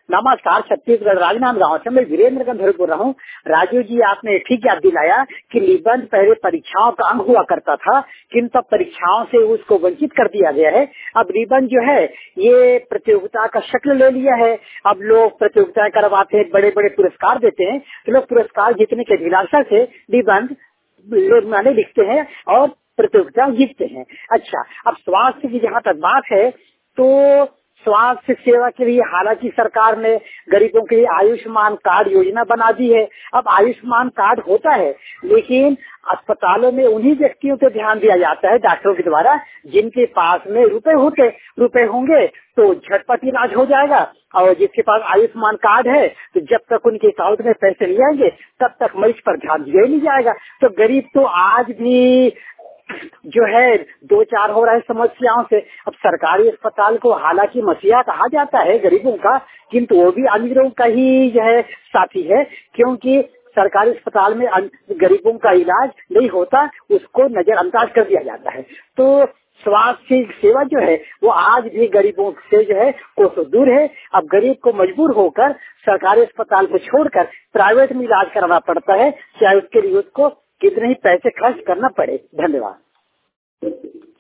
नमस्कार, छत्तीसगढ़ राजनांदगांव से मैं वीरेंद्र गंधर्व बोल रहा हूँ। राजू जी, आपने ठीक याद दिलाया कि निबंध पहले परीक्षाओं का अंग हुआ करता था, किंतु परीक्षाओं से उसको वंचित कर दिया गया है। अब निबंध जो है ये प्रतियोगिता का शक्ल ले लिया है। अब लोग प्रतियोगिताएं करवाते हैं, बड़े बड़े पुरस्कार देते हैं, तो लोग पुरस्कार जीतने के अभिलाषा से निबंध माने लिखते हैं और प्रतियोगिता जीतते हैं। अच्छा, अब स्वास्थ्य की जहाँ तक बात है तो स्वास्थ्य सेवा के लिए हालांकि सरकार ने गरीबों के लिए आयुष्मान कार्ड योजना बना दी है। अब आयुष्मान कार्ड होता है, लेकिन अस्पतालों में उन्हीं व्यक्तियों पे ध्यान दिया जाता है डॉक्टरों के द्वारा जिनके पास में रुपए होंगे तो झटपट इलाज हो जाएगा, और जिसके पास आयुष्मान कार्ड है तो जब तक उनके अकाउंट में पैसे नहीं आएंगे तब तक मरीज पर ध्यान दिया ही नहीं जाएगा। तो गरीब तो आज भी जो है दो चार हो रहा है समस्याओं से। अब सरकारी अस्पताल को हालांकि मसीहा कहा जाता है गरीबों का, किंतु वो भी अमीरों का ही जो है साथी है, क्योंकि सरकारी अस्पताल में गरीबों का इलाज नहीं होता, उसको नजरअंदाज कर दिया जाता है। तो स्वास्थ्य सेवा जो है वो आज भी गरीबों से जो है कोसों दूर है। अब गरीब को मजबूर होकर सरकारी अस्पताल को छोड़कर प्राइवेट में इलाज कराना पड़ता है, चाहे उसके लिए उसको कितने ही पैसे खर्च करना पड़े। धन्यवाद।